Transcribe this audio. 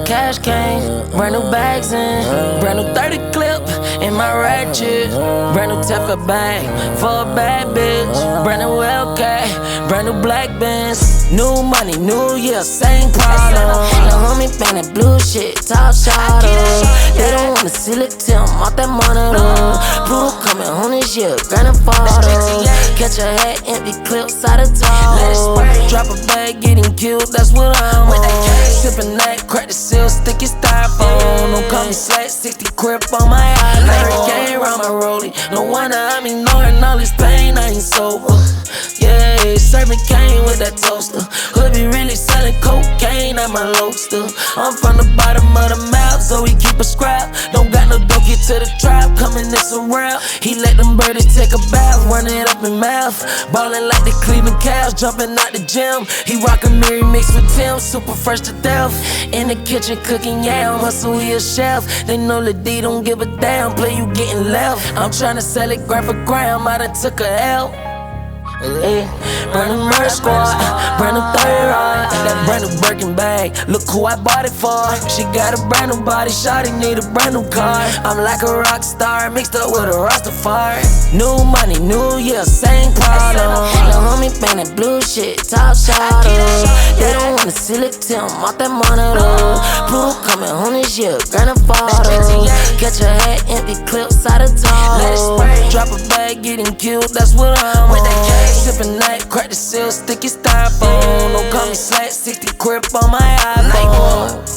cash came, brand new bags in, brand new 30 clip in my ratchet, brand new Teffa bag for a bad bitch, brand new LK, brand new black Benz, new money, new year, same problem. The homie bang that blue shit, top shot They don't wanna see it till I'm off that monitor. Pluto coming home this year, grand photo. Catch a head, empty clips out of top. Drop a bag, getting killed, that's what I'm on. Sippin' that, crack the seal, sticky styrofoam. Don't call me slack, 60 crib on my island. Gang around my rollie, no wonder I'm ignoring all this pain, I ain't sober. Yeah, serving cane with that toaster. Hood be really selling cocaine at my loaster. I'm from the bottom of the map, so we keep a scrap. Don't got no donkey to the trap, coming this around. He let them birdies take a bath, run it up in mouth. Ballin' like the Cleveland Cavs, jumping out the gym. He rockin' Mary mixed with Tim, super fresh to death. In the kitchen cooking yam, hustle he a chef. They know the D don't give a damn, play you getting left. I'm tryna sell it gram for gram, I done took a L. Brand new merch squad, brand new 30 rod, that brand new Birkin bag, look who I bought it for. She got a brand new body, shawty need a brand new car. I'm like a rock star, mixed up with a Rastafari. New money, new year, same problem. The homie bang that blue shit, top shot They don't wanna see it till I'm off that monitor. Pluto coming home this year, grand photo. Catch a head, empty clips out of top. Drop a bag, getting killed, that's what I'm on. Sippin' that, crack the seal, sticky styrofoam. Don't call me slack, 60 crib on my iPhone.